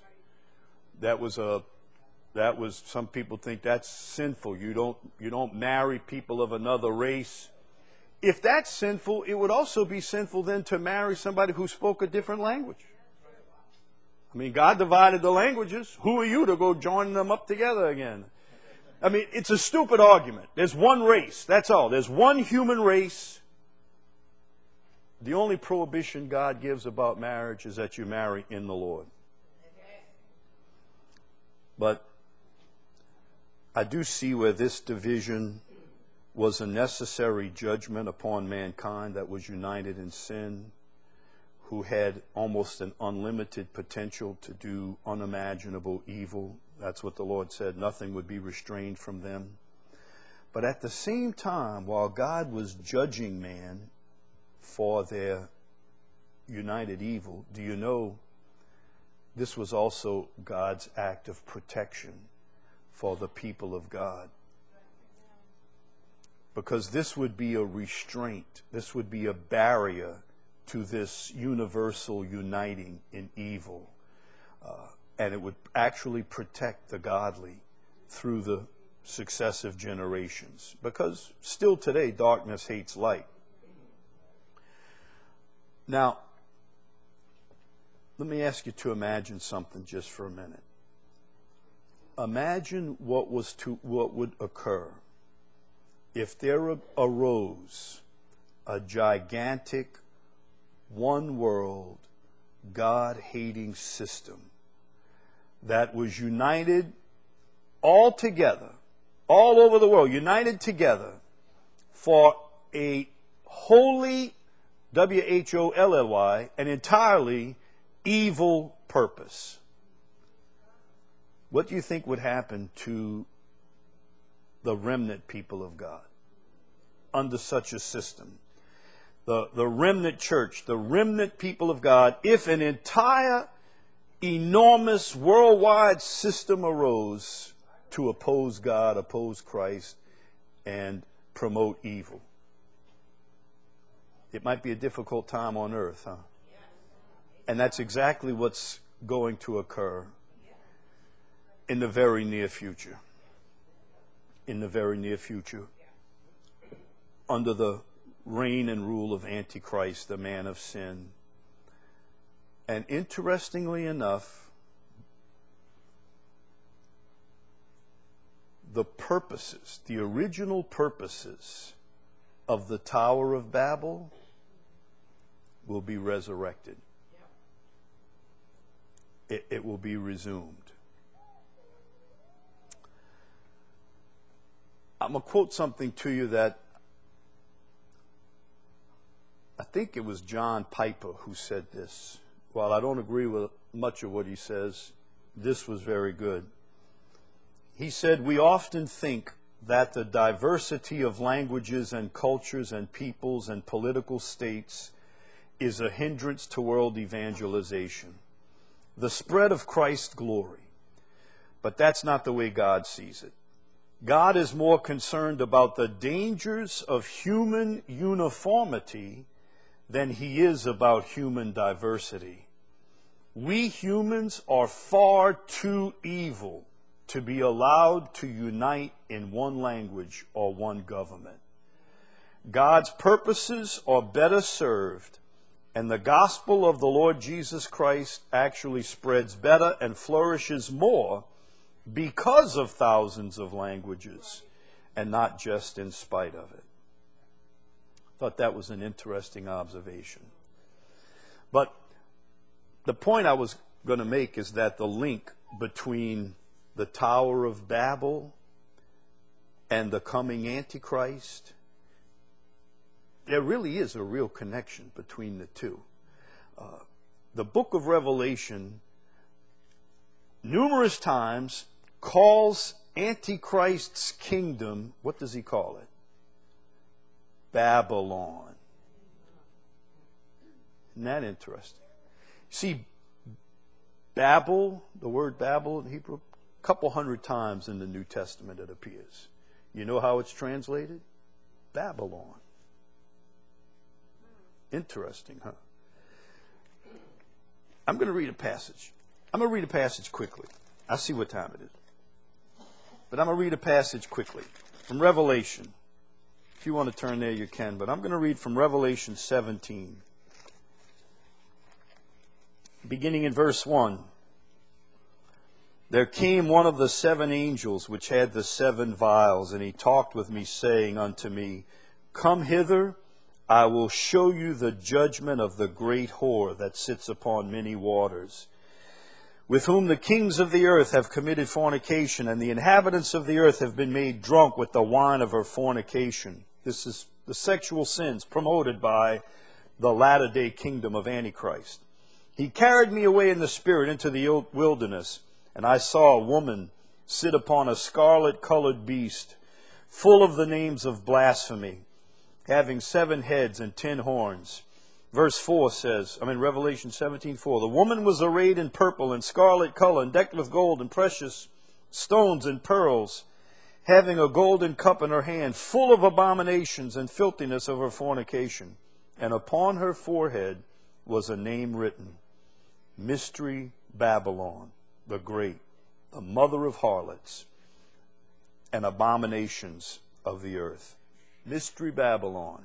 Some people think that's sinful. You don't marry people of another race. If that's sinful, it would also be sinful then to marry somebody who spoke a different language. God divided the languages. Who are you to go join them up together again? It's a stupid argument. There's one race. That's all. There's one human race. The only prohibition God gives about marriage is that you marry in the Lord. But I do see where this division was a necessary judgment upon mankind that was united in sin, who had almost an unlimited potential to do unimaginable evil. That's what the Lord said. Nothing would be restrained from them. But at the same time, while God was judging man for their united evil, do you know this was also God's act of protection for the people of God? Because this would be a restraint, this would be a barrier to this universal uniting in evil. And it would actually protect the godly through the successive generations. Because still today, darkness hates light. Now, let me ask you to imagine something just for a minute. Imagine what would occur if there arose a gigantic, one world, God-hating system that was united all together, all over the world, united together for a wholly, W-H-O-L-L-Y, an entirely evil purpose. What do you think would happen to the remnant people of God under such a system? The remnant church, the remnant people of God, if an entire, enormous, worldwide system arose to oppose God, oppose Christ, and promote evil. It might be a difficult time on earth, huh? And that's exactly what's going to occur in the very near future. In the very near future. Under the reign and rule of Antichrist, the man of sin. And interestingly enough, the purposes, the original purposes of the Tower of Babel will be resurrected. It will be resumed. I'm going to quote something to you that I think it was John Piper who said this. While I don't agree with much of what he says, this was very good. He said, "We often think that the diversity of languages and cultures and peoples and political states is a hindrance to world evangelization, the spread of Christ's glory. But that's not the way God sees it. God is more concerned about the dangers of human uniformity than he is about human diversity. We humans are far too evil to be allowed to unite in one language or one government. God's purposes are better served, and the gospel of the Lord Jesus Christ actually spreads better and flourishes more because of thousands of languages and not just in spite of it." I thought that was an interesting observation. But the point I was going to make is that the link between the Tower of Babel and the coming Antichrist, there really is a real connection between the two. The book of Revelation numerous times calls Antichrist's kingdom, what does he call it? Babylon. Isn't that interesting? See, Babel, the word Babel in Hebrew, a couple hundred times in the New Testament it appears. You know how it's translated? Babylon. Interesting, huh? I'm going to read a passage. I'm going to read a passage quickly. I see what time it is. But I'm going to read a passage quickly from Revelation. If you want to turn there, you can. But I'm going to read from Revelation 17. Beginning in verse 1. "There came one of the seven angels which had the seven vials, and he talked with me, saying unto me, Come hither, I will show you the judgment of the great whore that sits upon many waters, with whom the kings of the earth have committed fornication, and the inhabitants of the earth have been made drunk with the wine of her fornication. This is the sexual sins promoted by the latter-day kingdom of Antichrist. He carried me away in the spirit into the wilderness, and I saw a woman sit upon a scarlet-colored beast, full of the names of blasphemy, having 7 heads and 10 horns. Verse 4 says, Revelation 17:4, the woman was arrayed in purple and scarlet color, and decked with gold and precious stones and pearls, having a golden cup in her hand, full of abominations and filthiness of her fornication. And upon her forehead was a name written, Mystery Babylon, the Great, the mother of harlots and abominations of the earth. Mystery Babylon.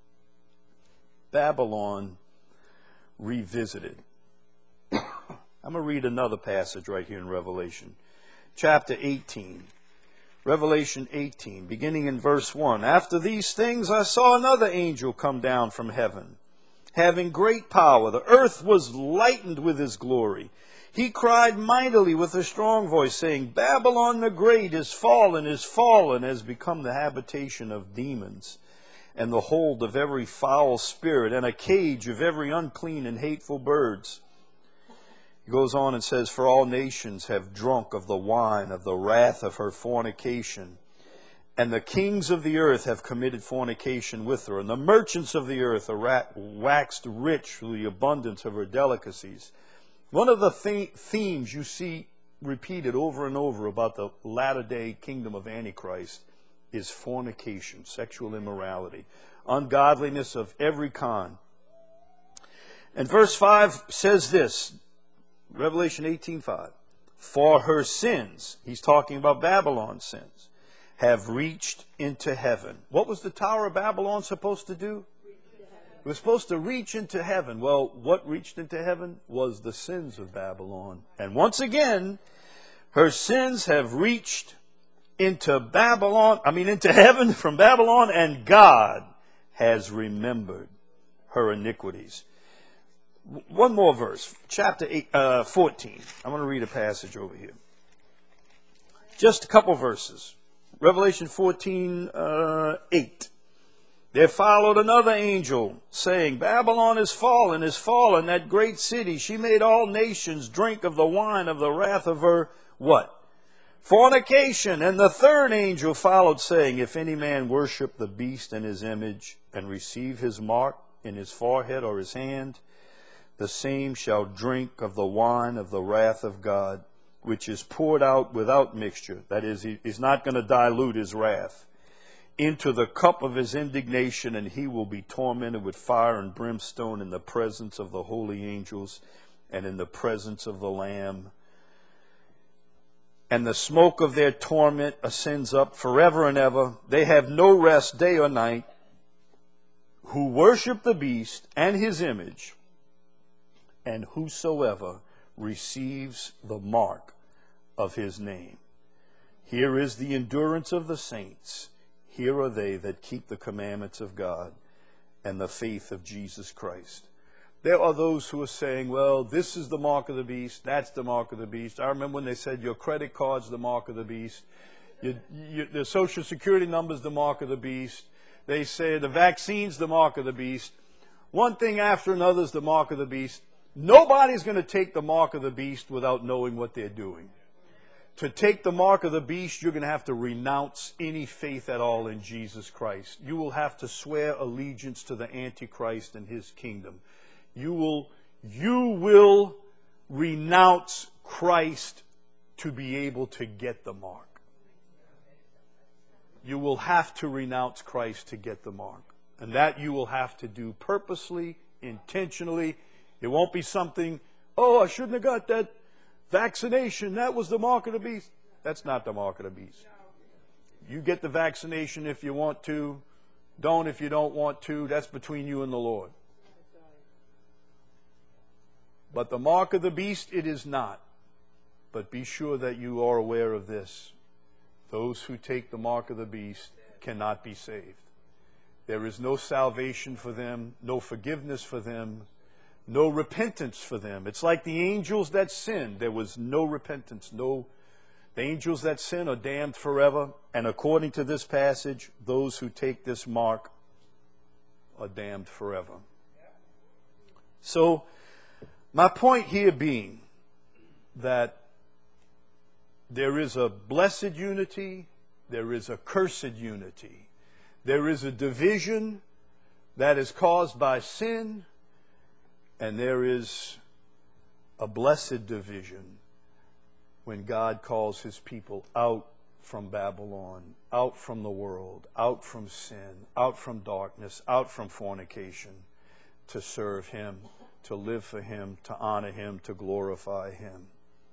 Babylon revisited. I'm going to read another passage right here in Revelation. Chapter 18. Revelation 18, beginning in verse 1. After these things I saw another angel come down from heaven, having great power. The earth was lightened with his glory. He cried mightily with a strong voice, saying, Babylon the Great is fallen, has become the habitation of demons, and the hold of every foul spirit, and a cage of every unclean and hateful birds. He goes on and says, for all nations have drunk of the wine of the wrath of her fornication, and the kings of the earth have committed fornication with her, and the merchants of the earth are waxed rich through the abundance of her delicacies. One of the themes you see repeated over and over about the latter-day kingdom of Antichrist is fornication, sexual immorality, ungodliness of every kind. And verse 5 says this, Revelation 18:5, for her sins, he's talking about Babylon's sins, have reached into heaven. What was the Tower of Babylon supposed to do? It was supposed to reach into heaven. Well, what reached into heaven was the sins of Babylon. And once again, her sins have reached into heaven from Babylon, and God has remembered her iniquities. One more verse, chapter 14. I'm going to read a passage over here. Just a couple verses. Revelation 14:8. There followed another angel, saying, Babylon is fallen, that great city. She made all nations drink of the wine of the wrath of her, what? Fornication. And the third angel followed, saying, if any man worship the beast and his image, and receive his mark in his forehead or his hand, the same shall drink of the wine of the wrath of God, which is poured out without mixture. That is, he's not going to dilute his wrath into the cup of his indignation, and he will be tormented with fire and brimstone in the presence of the holy angels and in the presence of the Lamb. And the smoke of their torment ascends up forever and ever. They have no rest day or night, who worship the beast and his image, and whosoever receives the mark of his name. Here is the endurance of the saints. Here are they that keep the commandments of God and the faith of Jesus Christ. There are those who are saying, well, this is the mark of the beast, that's the mark of the beast. I remember when they said your credit card's the mark of the beast, the social security number's the mark of the beast. They say the vaccine's the mark of the beast. One thing after another is the mark of the beast. Nobody's going to take the mark of the beast without knowing what they're doing. To take the mark of the beast, you're going to have to renounce any faith at all in Jesus Christ. You will have to swear allegiance to the Antichrist and his kingdom. You will renounce Christ to be able to get the mark. You will have to renounce Christ to get the mark. And that you will have to do purposely, intentionally. It won't be something, oh, I shouldn't have got that vaccination. That was the mark of the beast. That's not the mark of the beast. You get the vaccination if you want to. Don't if you don't want to. That's between you and the Lord. But the mark of the beast, it is not. But be sure that you are aware of this. Those who take the mark of the beast cannot be saved. There is no salvation for them, no forgiveness for them. No repentance for them. It's like the angels that sinned. There was no repentance. The angels that sin are damned forever. And according to this passage, those who take this mark are damned forever. So, my point here being that there is a blessed unity, there is a cursed unity. There is a division that is caused by sin, and there is a blessed division when God calls His people out from Babylon, out from the world, out from sin, out from darkness, out from fornication, to serve Him, to live for Him, to honor Him, to glorify Him.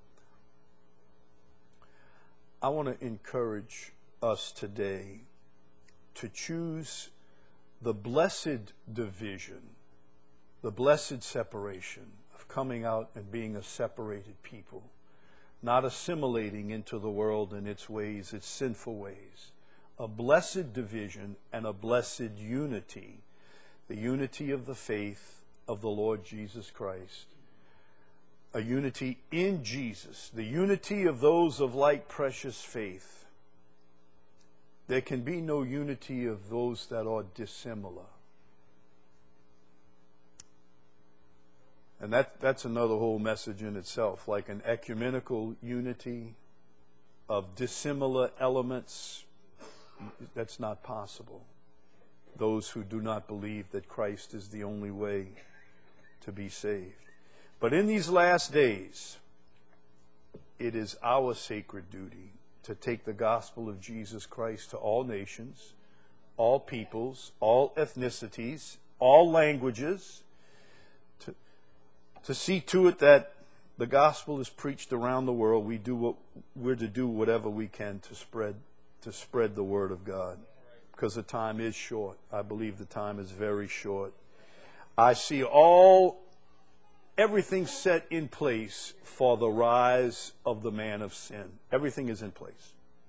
I want to encourage us today to choose the blessed division, the blessed separation of coming out and being a separated people, not assimilating into the world and its ways, its sinful ways. A blessed division and a blessed unity, the unity of the faith of the Lord Jesus Christ, a unity in Jesus, the unity of those of like precious faith. There can be no unity of those that are dissimilar. And that's another whole message in itself, like an ecumenical unity of dissimilar elements. That's not possible. Those who do not believe that Christ is the only way to be saved. But in these last days, it is our sacred duty to take the gospel of Jesus Christ to all nations, all peoples, all ethnicities, all languages, to see to it that the gospel is preached around the world. We're to do whatever we can to spread the word of God, because the time is short. I believe the time is very short. I see everything set in place for the rise of the man of sin. Everything is in place.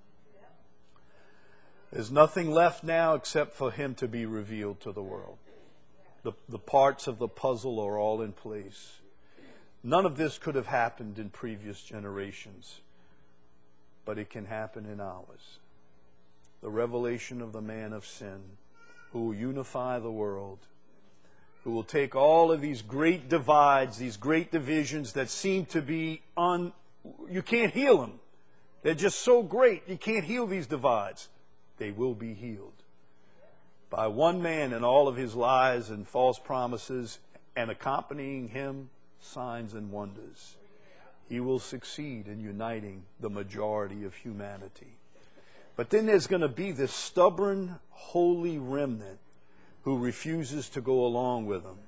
There's nothing left now except for him to be revealed to the world. The parts of the puzzle are all in place. None of this could have happened in previous generations, but it can happen in ours. The revelation of the man of sin, who will unify the world, who will take all of these great divides, these great divisions that seem to be you can't heal them. They're just so great, you can't heal these divides. They will be healed by one man and all of his lies and false promises, and accompanying him, signs and wonders. He will succeed in uniting the majority of humanity. But then there's going to be this stubborn, holy remnant who refuses to go along with him.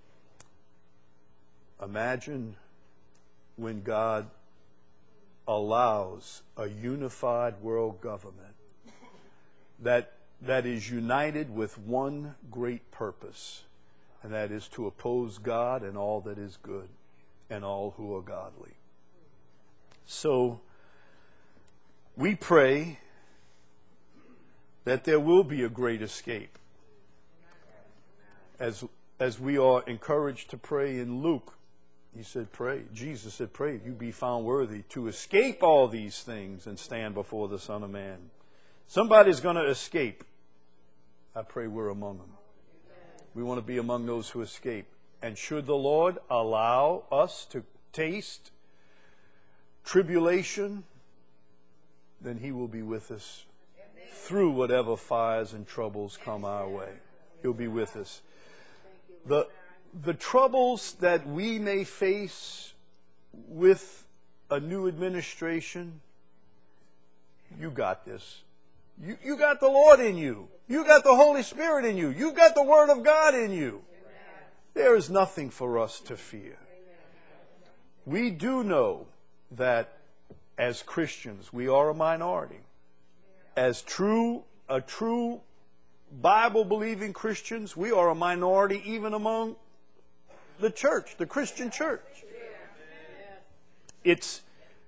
Imagine when God allows a unified world government that is united with one great purpose, and that is to oppose God and all that is good and all who are godly. So we pray that there will be a great escape. As we are encouraged to pray in Luke, he said, pray. Jesus said, pray, you be found worthy to escape all these things and stand before the Son of Man. Somebody's going to escape. I pray we're among them. We want to be among those who escape. And should the Lord allow us to taste tribulation, then He will be with us through whatever fires and troubles come our way. He'll be with us. The troubles that we may face with a new administration, you got this. You got the Lord in you. You got the Holy Spirit in you. You got the Word of God in you. There is nothing for us to fear. We do know that as Christians, we are a minority. As true Bible-believing Christians, we are a minority even among the church, the Christian church. It's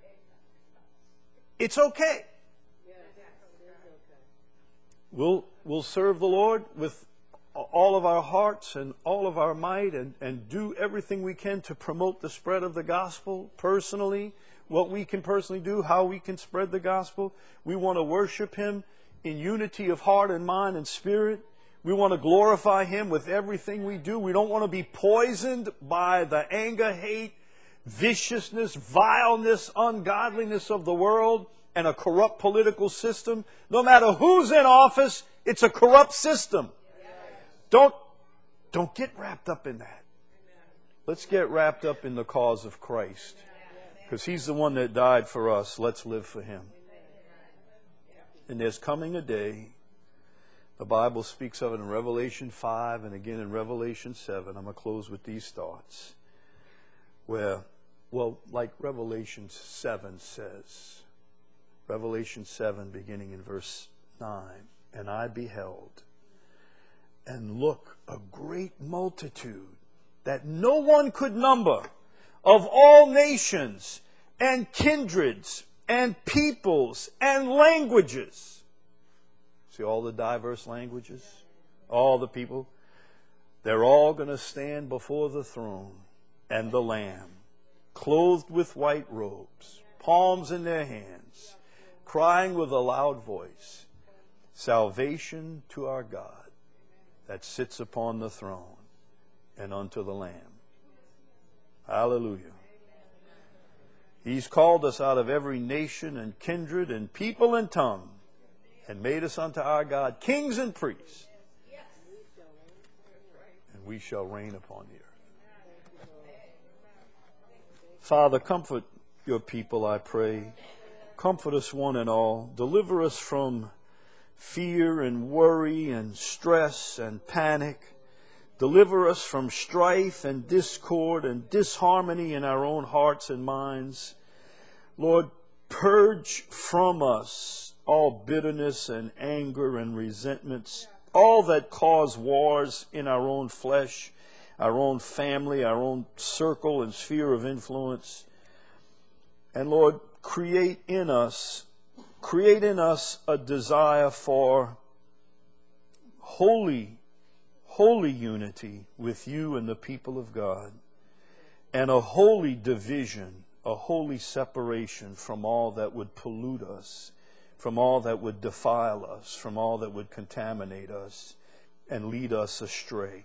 okay. We'll serve the Lord with all of our hearts and all of our might and do everything we can to promote the spread of the gospel personally, what we can personally do, how we can spread the gospel. We want to worship Him in unity of heart and mind and spirit. We want to glorify Him with everything we do. We don't want to be poisoned by the anger, hate, viciousness, vileness, ungodliness of the world and a corrupt political system. No matter who's in office, it's a corrupt system. Don't get wrapped up in that. Let's get wrapped up in the cause of Christ, because He's the one that died for us. Let's live for Him. And there's coming a day, the Bible speaks of it in Revelation 5 and again in Revelation 7. I'm going to close with these thoughts. Where, well, like Revelation 7 says, Revelation 7 beginning in verse 9, and I beheld, and look, a great multitude that no one could number, of all nations and kindreds and peoples and languages. See all the diverse languages? All the people. They're all going to stand before the throne and the Lamb, clothed with white robes, palms in their hands, crying with a loud voice, salvation to our God that sits upon the throne and unto the Lamb. Hallelujah. He's called us out of every nation and kindred and people and tongue and made us unto our God kings and priests. And we shall reign upon the earth. Father, comfort your people, I pray. Comfort us one and all. Deliver us from fear and worry and stress and panic. Deliver us from strife and discord and disharmony in our own hearts and minds. Lord, purge from us all bitterness and anger and resentments, all that cause wars in our own flesh, our own family, our own circle and sphere of influence. And Lord, create in us a desire for holy unity with you and the people of God, and a holy division, a holy separation from all that would pollute us, from all that would defile us, from all that would contaminate us and lead us astray.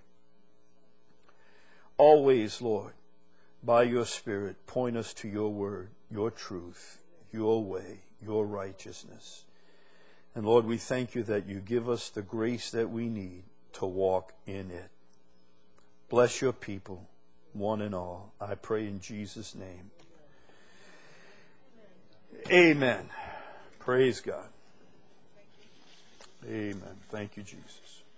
Always, Lord, by your Spirit, point us to your word, your truth, your way, your righteousness. And Lord, we thank you that you give us the grace that we need to walk in it. Bless your people, one and all. I pray in Jesus' name. Amen. Praise God. Amen. Thank you, Jesus.